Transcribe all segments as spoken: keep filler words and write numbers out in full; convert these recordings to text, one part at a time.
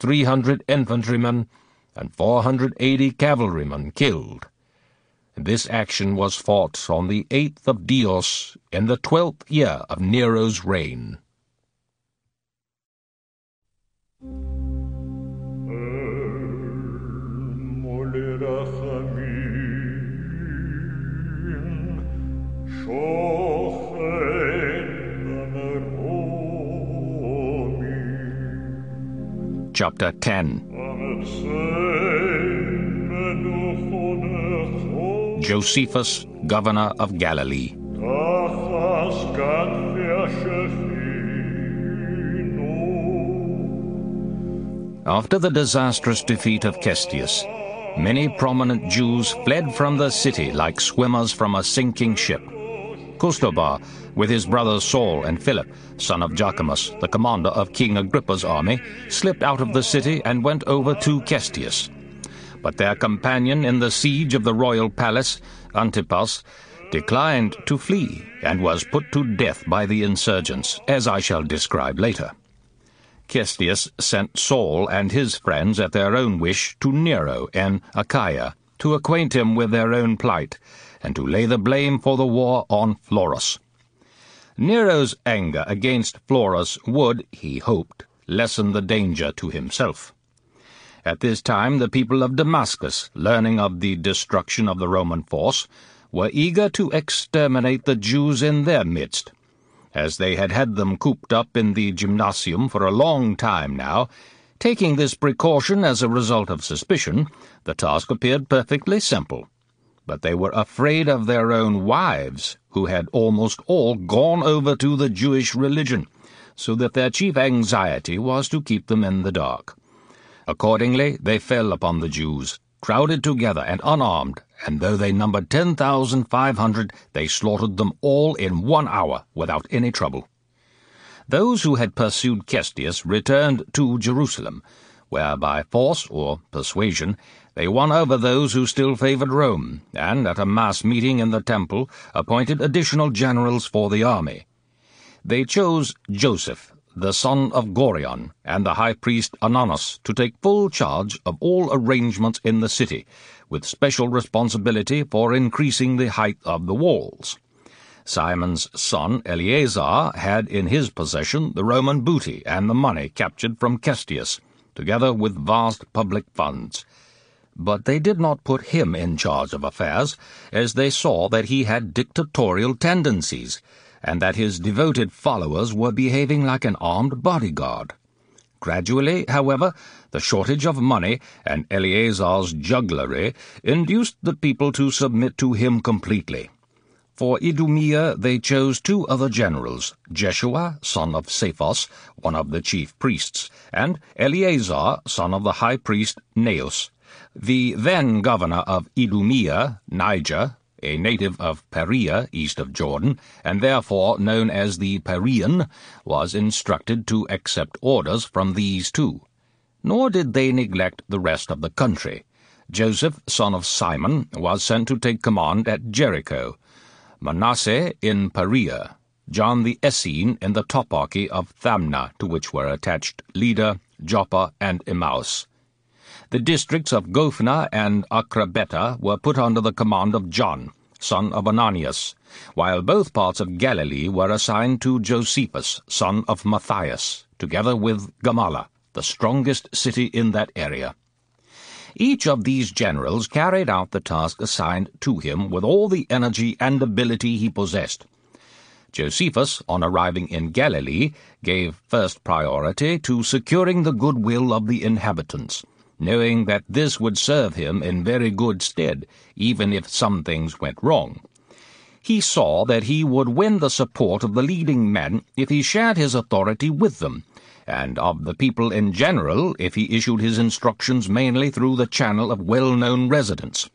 three hundred infantrymen and four hundred eighty cavalrymen killed. This action was fought on the eighth of Dios in the twelfth year of Nero's reign. Chapter ten. Josephus, governor of Galilee. After the disastrous defeat of Cestius, many prominent Jews fled from the city like swimmers from a sinking ship. Custobar, with his brothers Saul and Philip, son of Jacomus, the commander of King Agrippa's army, slipped out of the city and went over to Cestius. But their companion in the siege of the royal palace, Antipas, declined to flee and was put to death by the insurgents, as I shall describe later. Cestius sent Saul and his friends at their own wish to Nero in Achaia, to acquaint him with their own plight, and to lay the blame for the war on Florus. Nero's anger against Florus would, he hoped, lessen the danger to himself. At this time the people of Damascus, learning of the destruction of the Roman force, were eager to exterminate the Jews in their midst. As they had had them cooped up in the gymnasium for a long time now, taking this precaution as a result of suspicion, the task appeared perfectly simple. But they were afraid of their own wives, who had almost all gone over to the Jewish religion, so that their chief anxiety was to keep them in the dark. Accordingly, they fell upon the Jews, crowded together and unarmed, and though they numbered ten thousand five hundred, they slaughtered them all in one hour without any trouble. Those who had pursued Cestius returned to Jerusalem, where by force or persuasion they won over those who still favored Rome, and at a mass meeting in the temple appointed additional generals for the army. They chose Joseph, the son of Gorion, and the high priest Ananus to take full charge of all arrangements in the city, with special responsibility for increasing the height of the walls. Simon's son Eleazar had in his possession the Roman booty and the money captured from Cestius, together with vast public funds. But they did not put him in charge of affairs, as they saw that he had dictatorial tendencies, and that his devoted followers were behaving like an armed bodyguard. Gradually, however, the shortage of money and Eleazar's jugglery induced the people to submit to him completely. For Idumea they chose two other generals, Jeshua, son of Saphos, one of the chief priests, and Eleazar, son of the high priest Neos. The then governor of Idumea, Niger, a native of Perea, east of Jordan, and therefore known as the Perean, was instructed to accept orders from these two. Nor did they neglect the rest of the country. Joseph, son of Simon, was sent to take command at Jericho, Manasseh in Perea, John the Essene in the toparchy of Thamna, to which were attached Lydda, Joppa, and Emmaus. The districts of Gophna and Acrabetta were put under the command of John, son of Ananias, while both parts of Galilee were assigned to Josephus, son of Matthias, together with Gamala, the strongest city in that area. Each of these generals carried out the task assigned to him with all the energy and ability he possessed. Josephus, on arriving in Galilee, gave first priority to securing the goodwill of the inhabitants, knowing that this would serve him in very good stead, even if some things went wrong. He saw that he would win the support of the leading men if he shared his authority with them, and of the people in general if he issued his instructions mainly through the channel of well-known residents.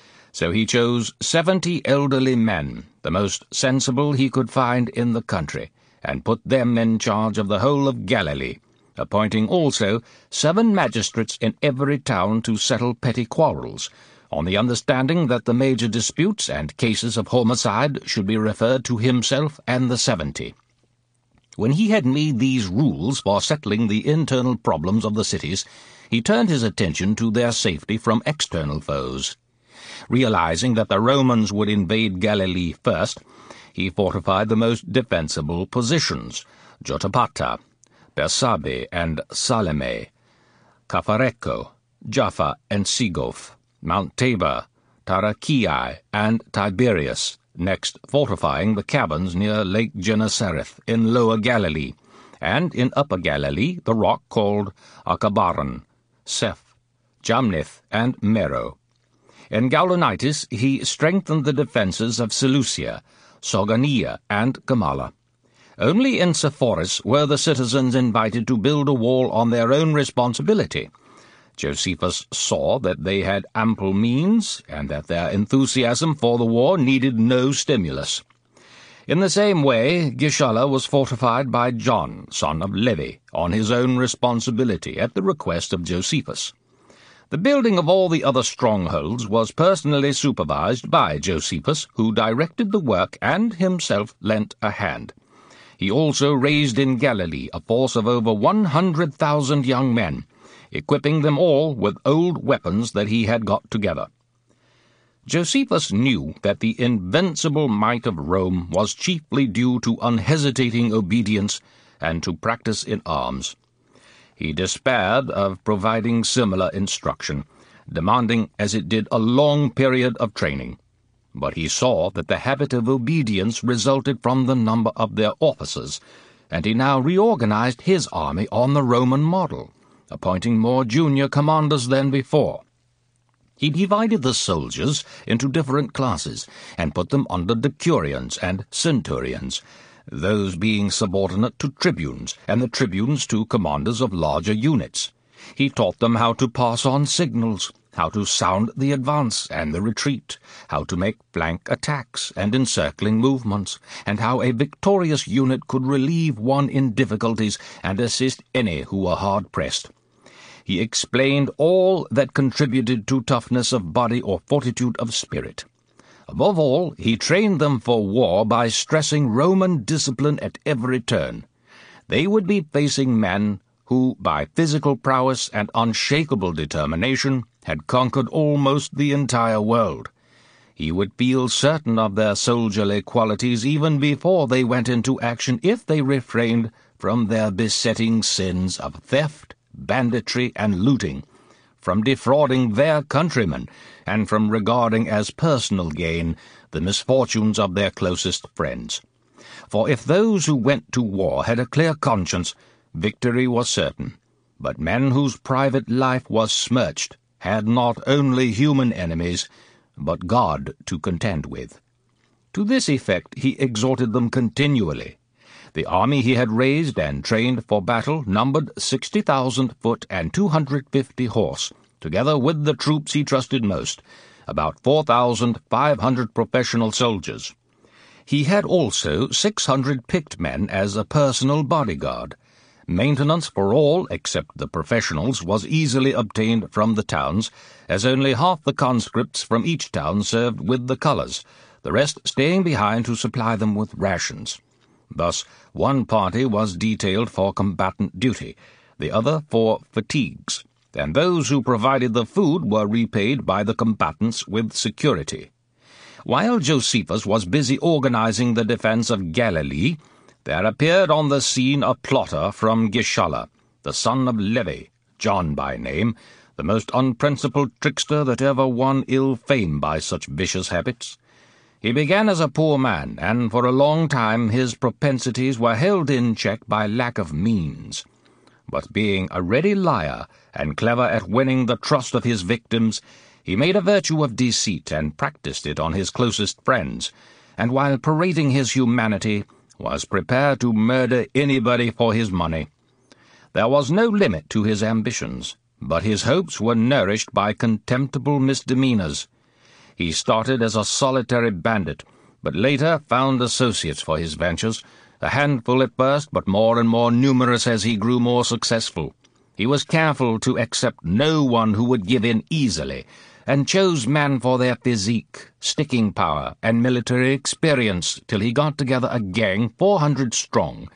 So he chose seventy elderly men, the most sensible he could find in the country, and put them in charge of the whole of Galilee, appointing also seven magistrates in every town to settle petty quarrels, on the understanding that the major disputes and cases of homicide should be referred to himself and the seventy. When he had made these rules for settling the internal problems of the cities, he turned his attention to their safety from external foes. Realizing that the Romans would invade Galilee first, he fortified the most defensible positions, Jotapata, Bersabe and Salome, Cafarecco, Jaffa and Segof, Mount Tabor, Tarachiae, and Tiberias, next fortifying the caverns near Lake Gennesareth in Lower Galilee, and in Upper Galilee the rock called Achabaron, Seph, Jamnith, and Mero. In Gaulonitis he strengthened the defences of Seleucia, Sorgonia, and Gamala. Only in Sepphoris were the citizens invited to build a wall on their own responsibility. Josephus saw that they had ample means, and that their enthusiasm for the war needed no stimulus. In the same way, Gischala was fortified by John, son of Levi, on his own responsibility at the request of Josephus. The building of all the other strongholds was personally supervised by Josephus, who directed the work and himself lent a hand. He also raised in Galilee a force of over one hundred thousand young men, equipping them all with old weapons that he had got together. Josephus knew that the invincible might of Rome was chiefly due to unhesitating obedience and to practice in arms. He despaired of providing similar instruction, demanding as it did a long period of training. But he saw that the habit of obedience resulted from the number of their officers, and he now reorganized his army on the Roman model, appointing more junior commanders than before. He divided the soldiers into different classes, and put them under decurions and centurions, those being subordinate to tribunes, and the tribunes to commanders of larger units. He taught them how to pass on signals, how to sound the advance and the retreat, how to make flank attacks and encircling movements, and how a victorious unit could relieve one in difficulties and assist any who were hard-pressed. He explained all that contributed to toughness of body or fortitude of spirit. Above all, he trained them for war by stressing Roman discipline at every turn. They would be facing men who, by physical prowess and unshakable determination, had conquered almost the entire world. He would feel certain of their soldierly qualities even before they went into action if they refrained from their besetting sins of theft, banditry, and looting, from defrauding their countrymen, and from regarding as personal gain the misfortunes of their closest friends. For if those who went to war had a clear conscience, victory was certain. But men whose private life was smirched had not only human enemies, but God to contend with. To this effect he exhorted them continually. The army he had raised and trained for battle numbered sixty thousand foot and two hundred fifty horse, together with the troops he trusted most, about four thousand five hundred professional soldiers. He had also six hundred picked men as a personal bodyguard. Maintenance for all, except the professionals, was easily obtained from the towns, as only half the conscripts from each town served with the colours, the rest staying behind to supply them with rations. Thus, one party was detailed for combatant duty, the other for fatigues, and those who provided the food were repaid by the combatants with security. While Josephus was busy organizing the defense of Galilee, there appeared on the scene a plotter from Gischala, the son of Levi, John by name, the most unprincipled trickster that ever won ill fame by such vicious habits. He began as a poor man, and for a long time his propensities were held in check by lack of means. But being a ready liar and clever at winning the trust of his victims, he made a virtue of deceit and practiced it on his closest friends, and while parading his humanity, was prepared to murder anybody for his money. There was no limit to his ambitions, but his hopes were nourished by contemptible misdemeanors. He started as a solitary bandit, but later found associates for his ventures, a handful at first, but more and more numerous as he grew more successful. He was careful to accept no one who would give in easily, and chose men for their physique, sticking power, and military experience till he got together a gang four hundred strong,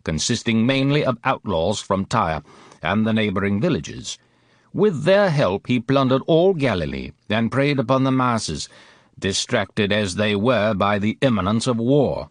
consisting mainly of outlaws from Tyre and the neighboring villages. With their help he plundered all Galilee and preyed upon the masses, distracted as they were by the imminence of war.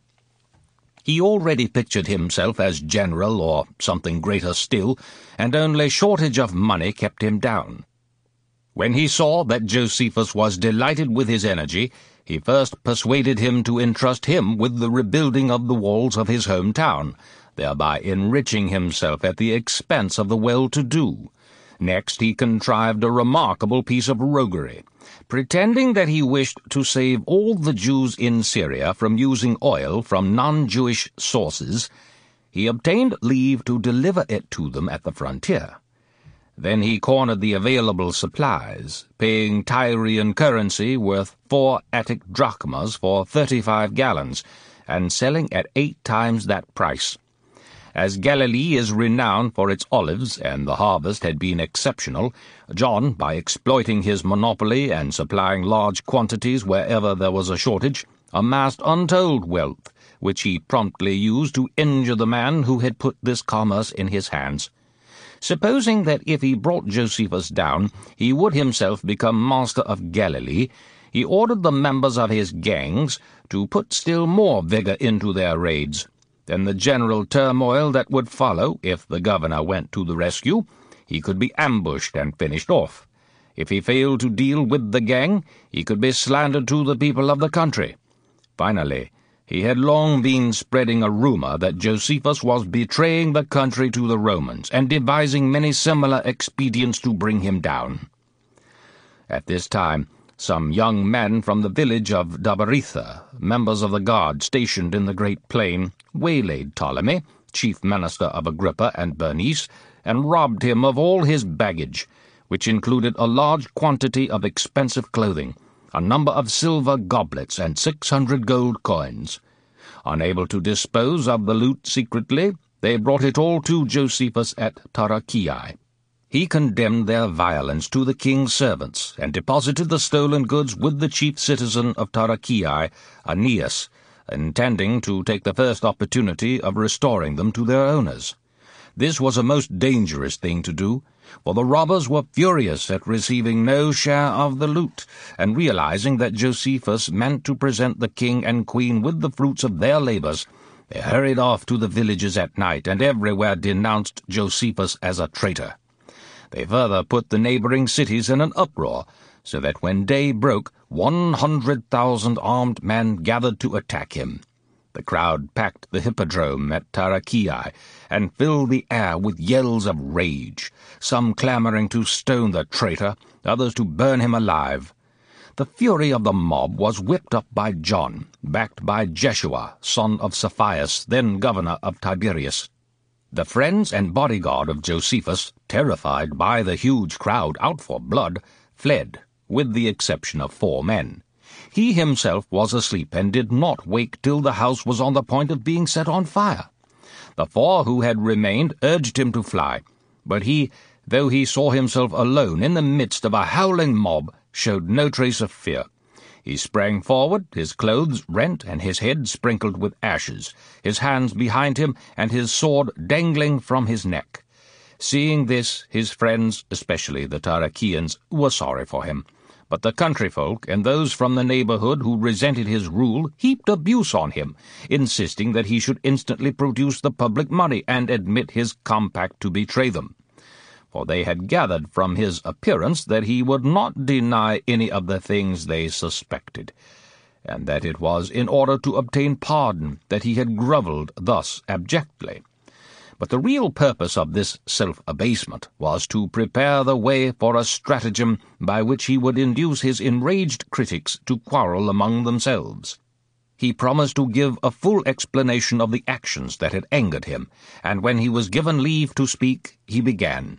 He already pictured himself as general or something greater still, and only shortage of money kept him down. When he saw that Josephus was delighted with his energy, he first persuaded him to entrust him with the rebuilding of the walls of his hometown, thereby enriching himself at the expense of the well-to-do. Next he contrived a remarkable piece of roguery. Pretending that he wished to save all the Jews in Syria from using oil from non-Jewish sources, he obtained leave to deliver it to them at the frontier. Then he cornered the available supplies, paying Tyrian currency worth four Attic drachmas for thirty-five gallons, and selling at eight times that price. As Galilee is renowned for its olives, and the harvest had been exceptional, John, by exploiting his monopoly and supplying large quantities wherever there was a shortage, amassed untold wealth, which he promptly used to injure the man who had put this commerce in his hands. Supposing that if he brought Josephus down, he would himself become master of Galilee, he ordered the members of his gangs to put still more vigor into their raids. Then the general turmoil that would follow, if the governor went to the rescue, he could be ambushed and finished off. If he failed to deal with the gang, he could be slandered to the people of the country. Finally, he had long been spreading a rumor that Josephus was betraying the country to the Romans and devising many similar expedients to bring him down. At this time, some young men from the village of Dabaritha, members of the guard stationed in the great plain, waylaid Ptolemy, chief minister of Agrippa and Bernice, and robbed him of all his baggage, which included a large quantity of expensive clothing, a number of silver goblets, and six hundred gold coins. Unable to dispose of the loot secretly, they brought it all to Josephus at Tarichae. He condemned their violence to the king's servants, and deposited the stolen goods with the chief citizen of Tarichae, Aeneas, intending to take the first opportunity of restoring them to their owners. This was a most dangerous thing to do, for the robbers were furious at receiving no share of the loot, and realizing that Josephus meant to present the king and queen with the fruits of their labors, they hurried off to the villages at night and everywhere denounced Josephus as a traitor. They further put the neighboring cities in an uproar, so that when day broke, one hundred thousand armed men gathered to attack him. The crowd packed the hippodrome at Tarichae and filled the air with yells of rage, some clamoring to stone the traitor, others to burn him alive. The fury of the mob was whipped up by John, backed by Jeshua, son of Saphias, then governor of Tiberias. The friends and bodyguard of Josephus, terrified by the huge crowd out for blood, fled, with the exception of four men. He himself was asleep and did not wake till the house was on the point of being set on fire. The four who had remained urged him to fly, but he, though he saw himself alone in the midst of a howling mob, showed no trace of fear. He sprang forward, his clothes rent and his head sprinkled with ashes, his hands behind him and his sword dangling from his neck. Seeing this, his friends, especially the Tarichaeans, were sorry for him. But the countryfolk and those from the neighborhood who resented his rule heaped abuse on him, insisting that he should instantly produce the public money and admit his compact to betray them. For they had gathered from his appearance that he would not deny any of the things they suspected, and that it was in order to obtain pardon that he had grovelled thus abjectly. But the real purpose of this self-abasement was to prepare the way for a stratagem by which he would induce his enraged critics to quarrel among themselves. He promised to give a full explanation of the actions that had angered him, and when he was given leave to speak, he began.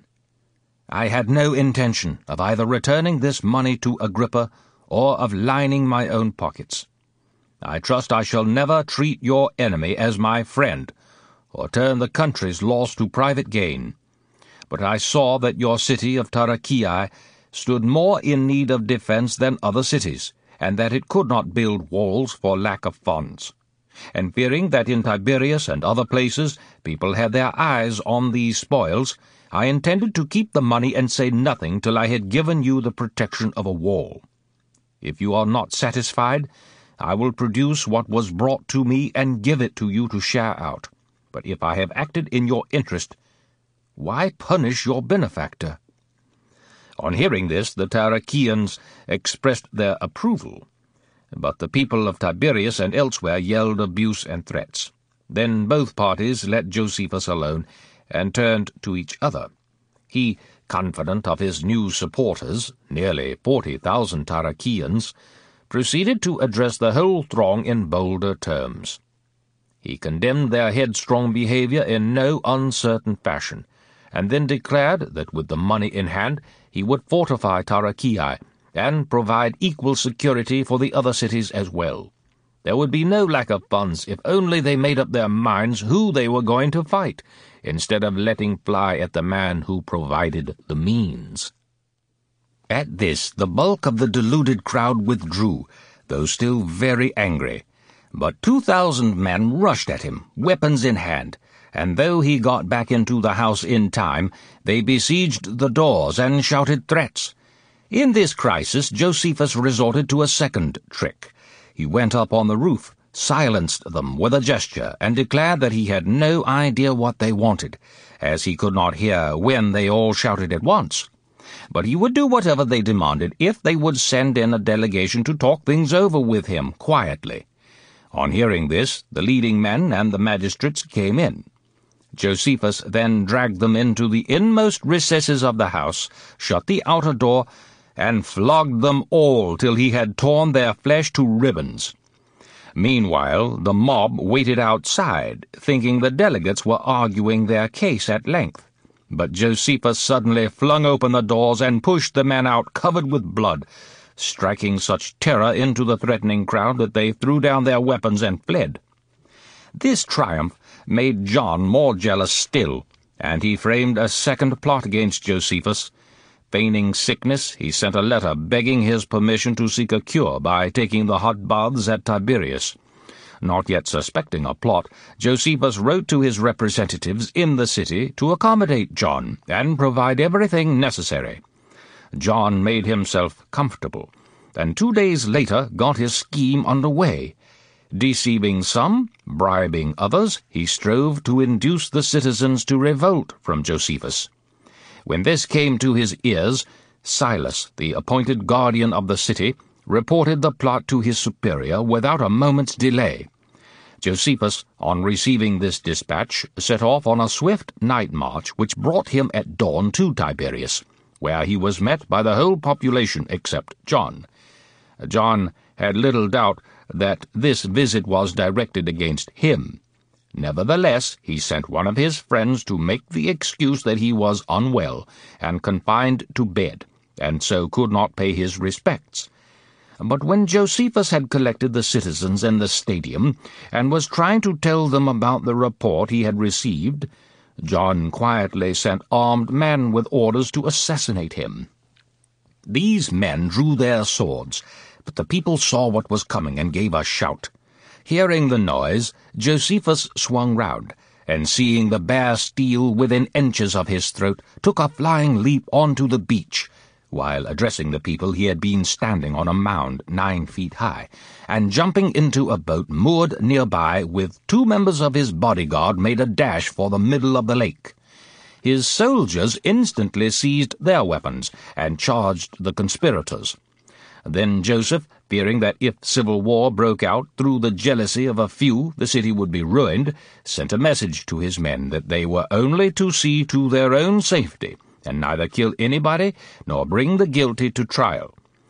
I had no intention of either returning this money to Agrippa or of lining my own pockets. I trust I shall never treat your enemy as my friend, or turn the country's loss to private gain. But I saw that your city of Tarichae stood more in need of defense than other cities, and that it could not build walls for lack of funds. And fearing that in Tiberias and other places people had their eyes on these spoils, I intended to keep the money and say nothing till I had given you the protection of a wall. If you are not satisfied, I will produce what was brought to me and give it to you to share out. But if I have acted in your interest, why punish your benefactor?" On hearing this, the Taracheans expressed their approval, but the people of Tiberias and elsewhere yelled abuse and threats. Then both parties let Josephus alone and turned to each other. He, confident of his new supporters, nearly forty thousand Taracheans, proceeded to address the whole throng in bolder terms. He condemned their headstrong behavior in no uncertain fashion, and then declared that with the money in hand he would fortify Taracheae and provide equal security for the other cities as well. There would be no lack of funds if only they made up their minds who they were going to fight, instead of letting fly at the man who provided the means. At this, the bulk of the deluded crowd withdrew, though still very angry. But two thousand men rushed at him, weapons in hand, and though he got back into the house in time, they besieged the doors and shouted threats. In this crisis, Josephus resorted to a second trick. He went up on the roof, silenced them with a gesture, and declared that he had no idea what they wanted, as he could not hear when they all shouted at once. But he would do whatever they demanded if they would send in a delegation to talk things over with him quietly. On hearing this, the leading men and the magistrates came in. Josephus then dragged them into the inmost recesses of the house, shut the outer door, and flogged them all till he had torn their flesh to ribbons. Meanwhile, the mob waited outside, thinking the delegates were arguing their case at length. But Josephus suddenly flung open the doors and pushed the men out covered with blood, striking such terror into the threatening crowd that they threw down their weapons and fled. This triumph made John more jealous still, and he framed a second plot against Josephus. Feigning sickness, he sent a letter begging his permission to seek a cure by taking the hot baths at Tiberias. Not yet suspecting a plot, Josephus wrote to his representatives in the city to accommodate John and provide everything necessary. John made himself comfortable, and two days later got his scheme under way. Deceiving some, bribing others, he strove to induce the citizens to revolt from Josephus. When this came to his ears, Silas, the appointed guardian of the city, reported the plot to his superior without a moment's delay. Josephus, on receiving this dispatch, set off on a swift night march which brought him at dawn to Tiberias, where he was met by the whole population except John. John had little doubt that this visit was directed against him. Nevertheless, he sent one of his friends to make the excuse that he was unwell and confined to bed, and so could not pay his respects. But when Josephus had collected the citizens in the stadium, and was trying to tell them about the report he had received, John quietly sent armed men with orders to assassinate him. These men drew their swords, but the people saw what was coming and gave a shout. Hearing the noise, Josephus swung round, and seeing the bare steel within inches of his throat, took a flying leap onto the beach. While addressing the people, he had been standing on a mound nine feet high, and jumping into a boat moored nearby with two members of his bodyguard made a dash for the middle of the lake. His soldiers instantly seized their weapons and charged the conspirators. Then Joseph, fearing that if civil war broke out through the jealousy of a few the city would be ruined, sent a message to his men that they were only to see to their own safety, and neither kill anybody nor bring the guilty to trial.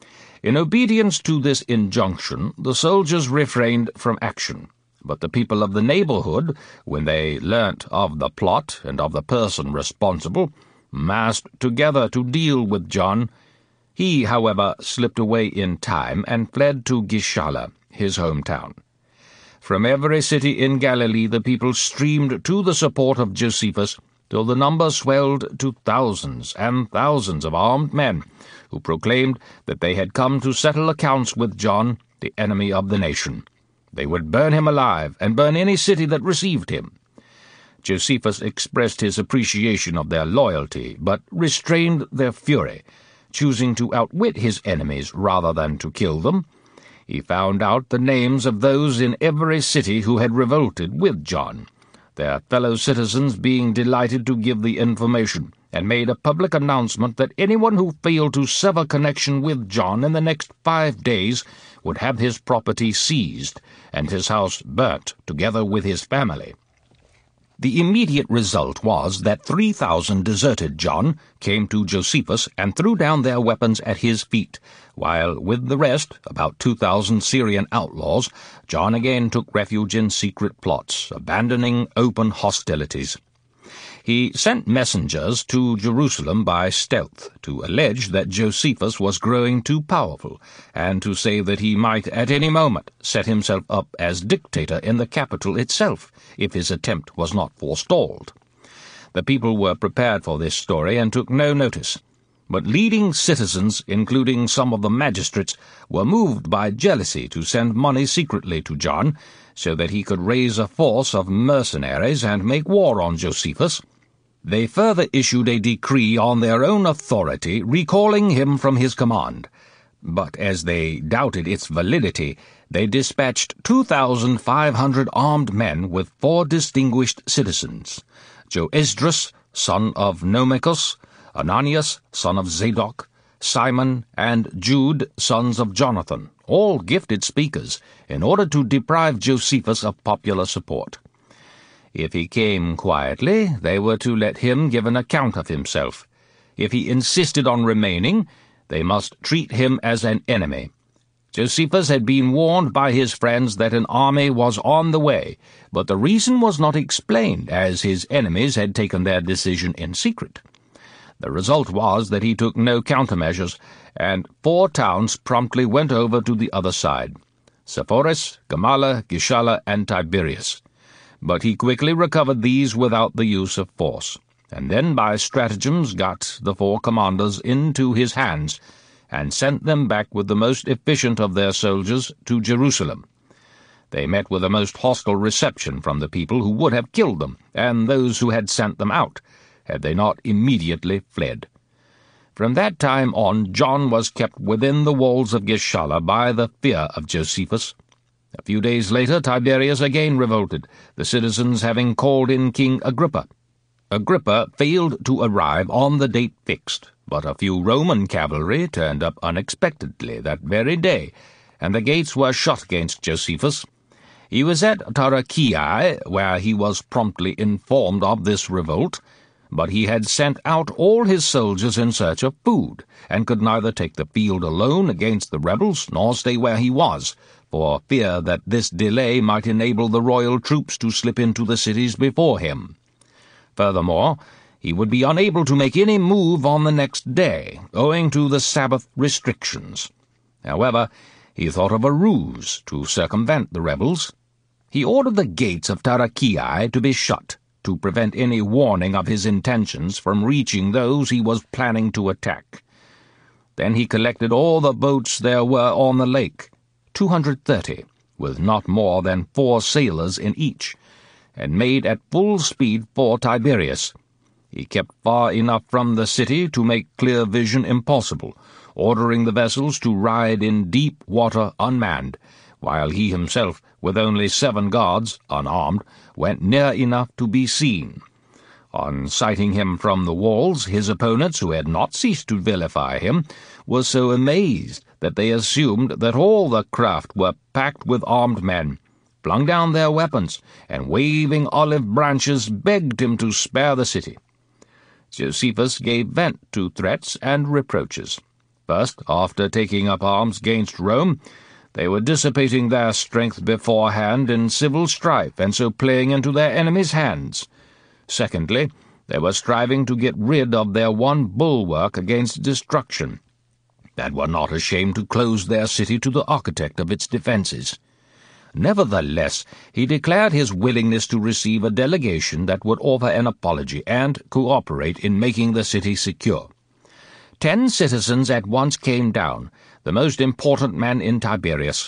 In obedience to this injunction, the soldiers refrained from action, but the people of the neighborhood, when they learnt of the plot and of the person responsible, massed together to deal with John. He, however, slipped away in time and fled to Gischala, his hometown. From every city in Galilee the people streamed to the support of Josephus, till the number swelled to thousands and thousands of armed men, who proclaimed that they had come to settle accounts with John, the enemy of the nation. They would burn him alive, and burn any city that received him. Josephus expressed his appreciation of their loyalty, but restrained their fury, choosing to outwit his enemies rather than to kill them. He found out the names of those in every city who had revolted with John, their fellow citizens being delighted to give the information, and made a public announcement that anyone who failed to sever connection with John in the next five days would have his property seized and his house burnt together with his family. The immediate result was that three thousand deserted John, came to Josephus, and threw down their weapons at his feet, while with the rest, about two thousand Syrian outlaws, John again took refuge in secret plots, abandoning open hostilities. He sent messengers to Jerusalem by stealth to allege that Josephus was growing too powerful, and to say that he might at any moment set himself up as dictator in the capital itself, if his attempt was not forestalled. The people were prepared for this story and took no notice, but leading citizens, including some of the magistrates, were moved by jealousy to send money secretly to John, so that he could raise a force of mercenaries and make war on Josephus. They further issued a decree on their own authority, recalling him from his command. But as they doubted its validity, they dispatched two thousand five hundred armed men with four distinguished citizens: Joesdrus, son of Nomachus, Ananias, son of Zadok, Simon, and Jude, sons of Jonathan, all gifted speakers, in order to deprive Josephus of popular support. If he came quietly, they were to let him give an account of himself. If he insisted on remaining, they must treat him as an enemy. Josephus had been warned by his friends that an army was on the way, but the reason was not explained, as his enemies had taken their decision in secret. The result was that he took no countermeasures, and four towns promptly went over to the other side: Sepphoris, Gamala, Gischala, and Tiberias. But he quickly recovered these without the use of force, and then by stratagems got the four commanders into his hands, and sent them back with the most efficient of their soldiers to Jerusalem. They met with a most hostile reception from the people, who would have killed them, and those who had sent them out, had they not immediately fled. From that time on, John was kept within the walls of Gischala by the fear of Josephus. A few days later Tiberius again revolted, the citizens having called in King Agrippa. Agrippa failed to arrive on the date fixed, but a few Roman cavalry turned up unexpectedly that very day, and the gates were shut against Josephus. He was at Tarichae, where he was promptly informed of this revolt, but he had sent out all his soldiers in search of food, and could neither take the field alone against the rebels nor stay where he was, for fear that this delay might enable the royal troops to slip into the cities before him. Furthermore, he would be unable to make any move on the next day, owing to the Sabbath restrictions. However, he thought of a ruse to circumvent the rebels. He ordered the gates of Tarichae to be shut, to prevent any warning of his intentions from reaching those he was planning to attack. Then he collected all the boats there were on the lake, two hundred thirty, with not more than four sailors in each, and made at full speed for Tiberias. He kept far enough from the city to make clear vision impossible, ordering the vessels to ride in deep water unmanned, while he himself, with only seven guards, unarmed, went near enough to be seen. On sighting him from the walls, his opponents, who had not ceased to vilify him, were so amazed that they assumed that all the craft were packed with armed men, flung down their weapons, and waving olive branches begged him to spare the city. Josephus gave vent to threats and reproaches. First, after taking up arms against Rome, they were dissipating their strength beforehand in civil strife, and so playing into their enemies' hands. Secondly, they were striving to get rid of their one bulwark against destruction, and were not ashamed to close their city to the architect of its defences. Nevertheless, he declared his willingness to receive a delegation that would offer an apology and cooperate in making the city secure. Ten citizens at once came down, the most important men in Tiberias.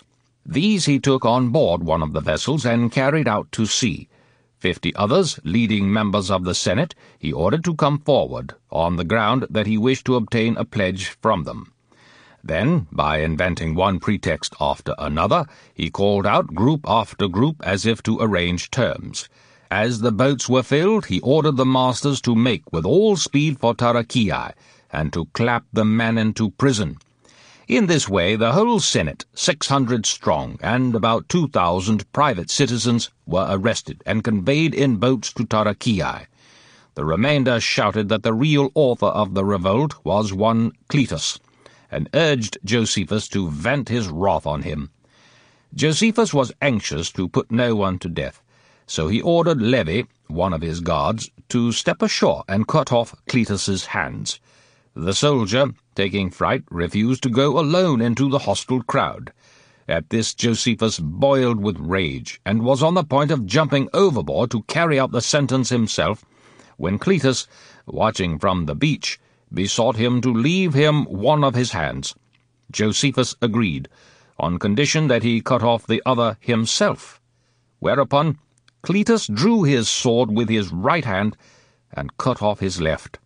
These he took on board one of the vessels and carried out to sea. Fifty others, leading members of the Senate, he ordered to come forward, on the ground that he wished to obtain a pledge from them. Then, by inventing one pretext after another, he called out group after group as if to arrange terms. As the boats were filled, he ordered the masters to make with all speed for Tarakiai, and to clap the men into prison. In this way the whole Senate, six hundred strong, and about two thousand private citizens, were arrested and conveyed in boats to Tarakiai. The remainder shouted that the real author of the revolt was one Cletus, and urged Josephus to vent his wrath on him. Josephus was anxious to put no one to death, so he ordered Levi, one of his guards, to step ashore and cut off Cletus's hands. The soldier, taking fright, refused to go alone into the hostile crowd. At this Josephus boiled with rage, and was on the point of jumping overboard to carry out the sentence himself, when Cletus, watching from the beach, besought him to leave him one of his hands. Josephus agreed, on condition that he cut off the other himself, whereupon Cletus drew his sword with his right hand and cut off his left.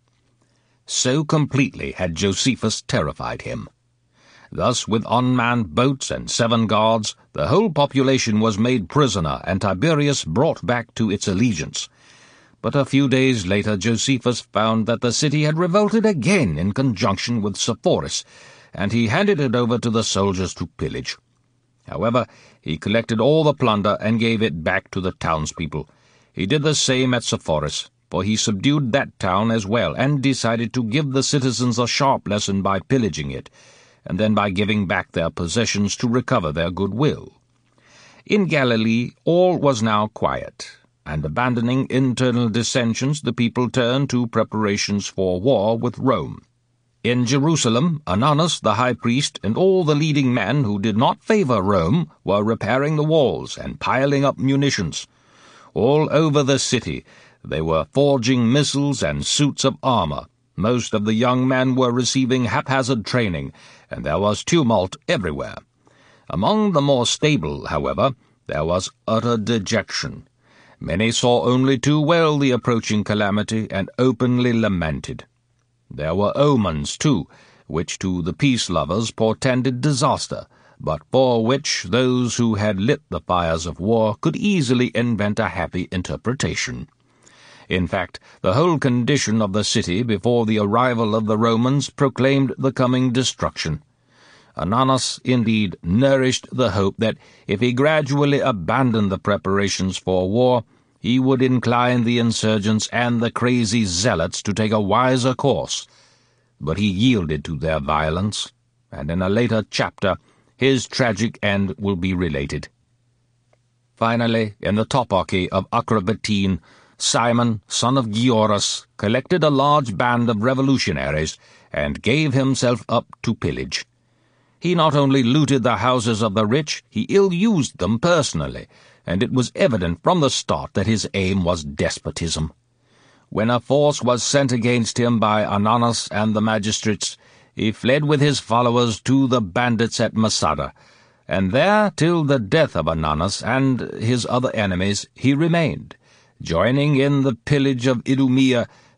So completely had Josephus terrified him. Thus, with unmanned boats and seven guards, the whole population was made prisoner, and Tiberius brought back to its allegiance. But a few days later Josephus found that the city had revolted again in conjunction with Sepphoris, and he handed it over to the soldiers to pillage. However, he collected all the plunder and gave it back to the townspeople. He did the same at Sepphoris, for he subdued that town as well, and decided to give the citizens a sharp lesson by pillaging it, and then by giving back their possessions to recover their goodwill. In Galilee all was now quiet, and abandoning internal dissensions, the people turned to preparations for war with Rome. In Jerusalem, Ananus the high priest and all the leading men who did not favor Rome were repairing the walls and piling up munitions. All over the city they were forging missiles and suits of armor. Most of the young men were receiving haphazard training, and there was tumult everywhere. Among the more stable, however, there was utter dejection. Many saw only too well the approaching calamity, and openly lamented. There were omens, too, which to the peace-lovers portended disaster, but for which those who had lit the fires of war could easily invent a happy interpretation. In fact, the whole condition of the city before the arrival of the Romans proclaimed the coming destruction. Ananus, indeed, nourished the hope that, if he gradually abandoned the preparations for war, he would incline the insurgents and the crazy zealots to take a wiser course. But he yielded to their violence, and in a later chapter his tragic end will be related. Finally, in the toparchy of Acrabatene, Simon, son of Gioras, collected a large band of revolutionaries and gave himself up to pillage. He not only looted the houses of the rich, he ill-used them personally, and it was evident from the start that his aim was despotism. When a force was sent against him by Ananus and the magistrates, he fled with his followers to the bandits at Masada, and there, till the death of Ananus and his other enemies, he remained, joining in the pillage of Idumea